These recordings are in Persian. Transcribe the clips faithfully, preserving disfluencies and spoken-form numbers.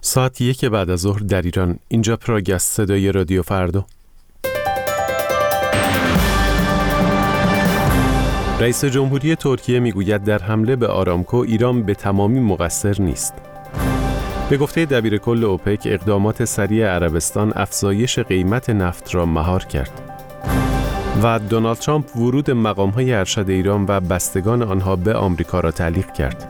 ساعت یک بعد از ظهر در ایران. اینجا پراگ است، صدای رادیو فردا. رئیس جمهوری ترکیه میگوید در حمله به آرامکو ایران به تمامی مقصر نیست. به گفته دبیر کل اوپک اقدامات سریع عربستان افزایش قیمت نفت را مهار کرد. و دونالد ترامپ ورود مقام‌های ارشد ایران و بستگان آنها به آمریکا را تعلیق کرد.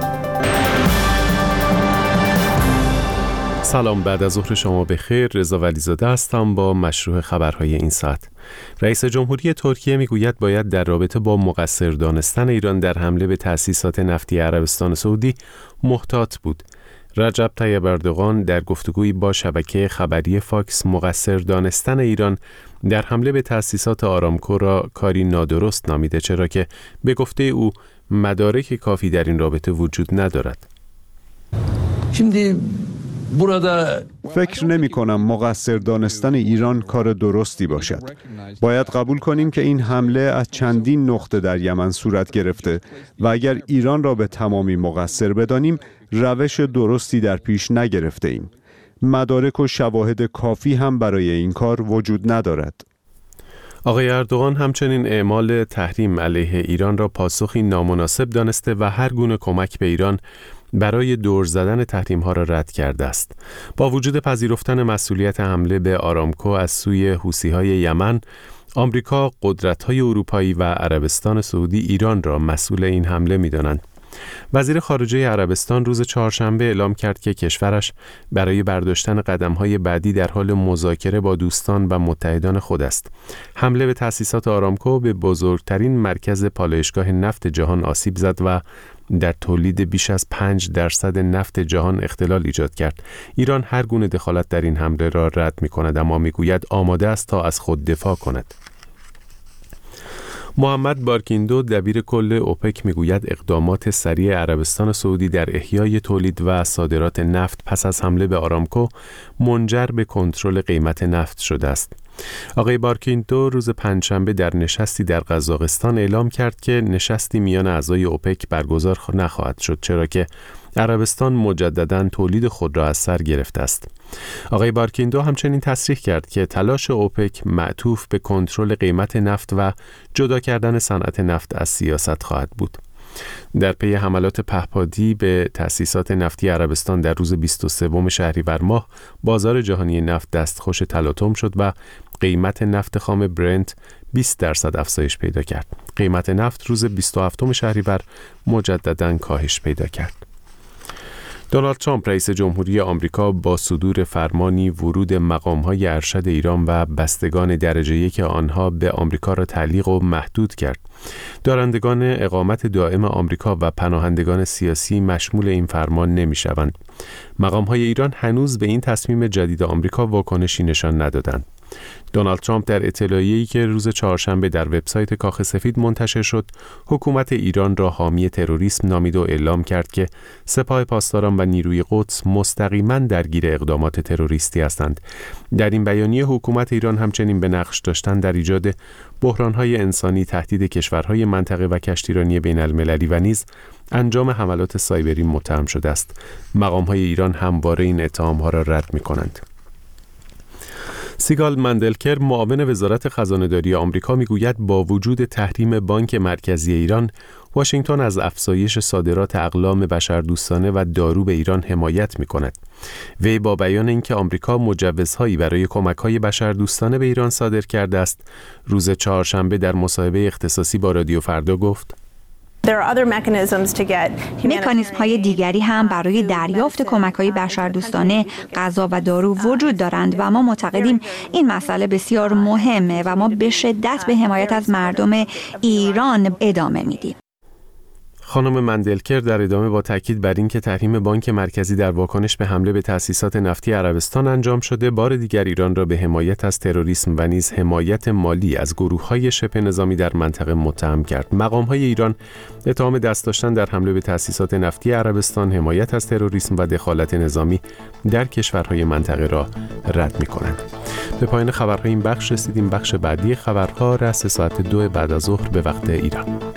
سلام، بعد از ظهر شما بخیر. رضا ولیزاده هستم با مشروع خبرهای این ساعت. رئیس جمهوری ترکیه میگوید باید در رابطه با مقصر دانستن ایران در حمله به تأسیسات نفتی عربستان سعودی محتاط بود. رجب طیب اردوغان در گفتگویی با شبکه خبری فاکس مقصر دانستن ایران در حمله به تأسیسات آرامکو را کاری نادرست نامیده، چرا که به گفته او مدارک کافی در این رابطه وجود ندارد. şimdi burada فکر نمی کنم مقصر دانستن ایران کار درستی باشد. باید قبول کنیم که این حمله از چندین نقطه در یمن صورت گرفته و اگر ایران را به تمامی مقصر بدانیم روش درستی در پیش نگرفته ایم. مدارک و شواهد کافی هم برای این کار وجود ندارد. آقای اردوغان همچنین اعمال تحریم علیه ایران را پاسخی نامناسب دانسته و هر گونه کمک به ایران برای دور زدن تحریم ها را رد کرده است. با وجود پذیرفتن مسئولیت حمله به آرامکو از سوی حوثی های یمن، آمریکا، قدرت های اروپایی و عربستان سعودی ایران را مسئول این حمله می دانند. وزیر خارجه عربستان روز چهارشنبه اعلام کرد که کشورش برای برداشتن قدم‌های بعدی در حال مذاکره با دوستان و متحدان خود است. حمله به تأسیسات آرامکو به بزرگترین مرکز پالایشگاه نفت جهان آسیب زد و در تولید بیش از پنج درصد نفت جهان اختلال ایجاد کرد. ایران هر گونه دخالت در این حمله را رد می‌کند، اما می‌گوید آماده است تا از خود دفاع کند. محمد بارکیندو دبیر کل اوپک میگوید اقدامات سریع عربستان سعودی در احیای تولید و صادرات نفت پس از حمله به آرامکو منجر به کنترل قیمت نفت شده است. آقای بارکیندو روز پنجشنبه در نشستی در قزاقستان اعلام کرد که نشستی میان اعضای اوپک برگزار نخواهد شد، چرا که عربستان مجدداً تولید خود را از سر گرفته است. آقای بارکیندو همچنین تصریح کرد که تلاش اوپک معطوف به کنترل قیمت نفت و جدا کردن صنعت نفت از سیاست خواهد بود. در پی حملات پهپادی به تأسیسات نفتی عربستان در روز بیست و سوم شهریور ماه بازار جهانی نفت دستخوش تلاطم شد و قیمت نفت خام برنت بیست درصد افزایش پیدا کرد. قیمت نفت روز بیست و هفتم شهریور مجدداً کاهش پیدا کرد. دونالد ترامپ رئیس جمهوری آمریکا با صدور فرمانی ورود مقام‌های ارشد ایران و بستگان درجه یک آنها به آمریکا را تعلیق و محدود کرد. دارندگان اقامت دائم آمریکا و پناهندگان سیاسی مشمول این فرمان نمی‌شوند. مقام‌های ایران هنوز به این تصمیم جدید آمریکا واکنشی نشان ندادند. دونالد ترامپ در اطلاعیه‌ای که روز چهارشنبه در وبسایت کاخ سفید منتشر شد، حکومت ایران را حامی تروریسم نامید و اعلام کرد که سپاه پاسداران و نیروی قدس مستقیما درگیر اقدامات تروریستی هستند. در این بیانیه حکومت ایران همچنین به نقش داشتن در ایجاد بحران‌های انسانی، تهدید کشورهای منطقه و کشتیرانی بین‌المللی و نیز انجام حملات سایبری متهم شده است. مقام‌های ایران همواره این اتهام‌ها را رد می‌کنند. سیگال مندلکر معاون وزارت خزانه‌داری آمریکا میگوید با وجود تحریم بانک مرکزی ایران، واشنگتن از افزایش صادرات اقلام بشردوستانه و دارو به ایران حمایت می‌کند. وی با بیان اینکه آمریکا مجوزهایی برای کمک‌های بشردوستانه به ایران صادر کرده است، روز چهارشنبه در مصاحبه اختصاصی با رادیو فردا گفت: مکانیزم های دیگری هم برای دریافت کمک های بشردوستانه، غذا و دارو وجود دارند و ما معتقدیم این مسئله بسیار مهمه و ما به شدت به حمایت از مردم ایران ادامه میدیم. خانم مندلکر در ادامه با تاکید بر اینکه تحریم بانک مرکزی در واکنش به حمله به تأسیسات نفتی عربستان انجام شده، بار دیگر ایران را به حمایت از تروریسم و نیز حمایت مالی از گروه‌های شبه نظامی در منطقه متهم کرد. مقام‌های ایران اتهام دست داشتن در حمله به تأسیسات نفتی عربستان، حمایت از تروریسم و دخالت نظامی در کشورهای منطقه را رد می‌کنند. به پایان خبرهای این بخش رسیدیم. بخش بعدی خبرها رأس ساعت دو بعد از ظهر به وقت ایران.